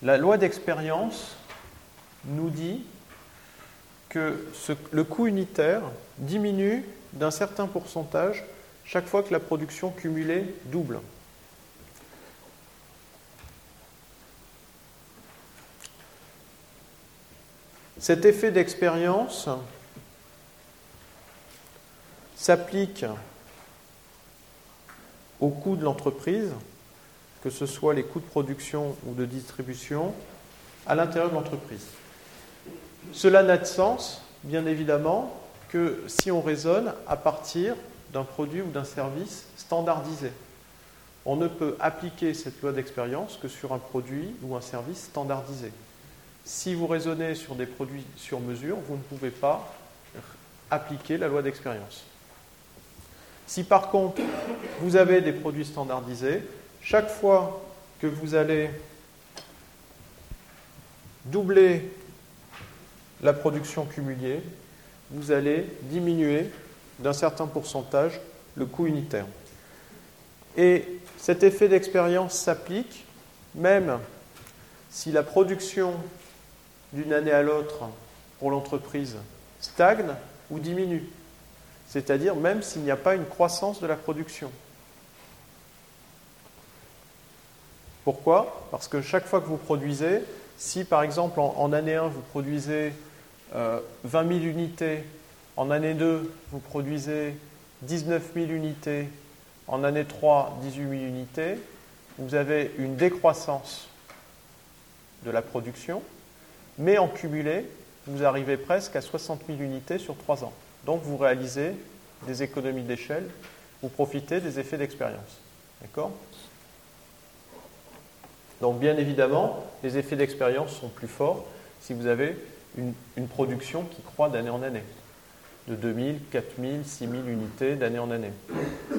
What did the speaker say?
La loi d'expérience nous dit que le coût unitaire diminue d'un certain pourcentage chaque fois que la production cumulée double. Cet effet d'expérience s'applique aux coûts de l'entreprise, que ce soit les coûts de production ou de distribution, à l'intérieur de l'entreprise. Cela n'a de sens, bien évidemment, que si on raisonne à partir d'un produit ou d'un service standardisé. On ne peut appliquer cette loi d'expérience que sur un produit ou un service standardisé. Si vous raisonnez sur des produits sur mesure, vous ne pouvez pas appliquer la loi d'expérience. Si par contre, vous avez des produits standardisés, chaque fois que vous allez doubler la production cumulée, vous allez diminuer d'un certain pourcentage le coût unitaire. Et cet effet d'expérience s'applique même si la production d'une année à l'autre pour l'entreprise stagne ou diminue. C'est-à-dire même s'il n'y a pas une croissance de la production. Pourquoi ? Parce que chaque fois que vous produisez, si par exemple en année 1 vous produisez 20 000 unités, en année 2 vous produisez 19 000 unités, en année 3 18 000 unités, vous avez une décroissance de la production, mais en cumulé, vous arrivez presque à 60 000 unités sur 3 ans. Donc vous réalisez des économies d'échelle, vous profitez des effets d'expérience. D'accord ? Donc bien évidemment, les effets d'expérience sont plus forts si vous avez une production qui croît d'année en année, de 2 000, 4 000, 6 000 unités d'année en année.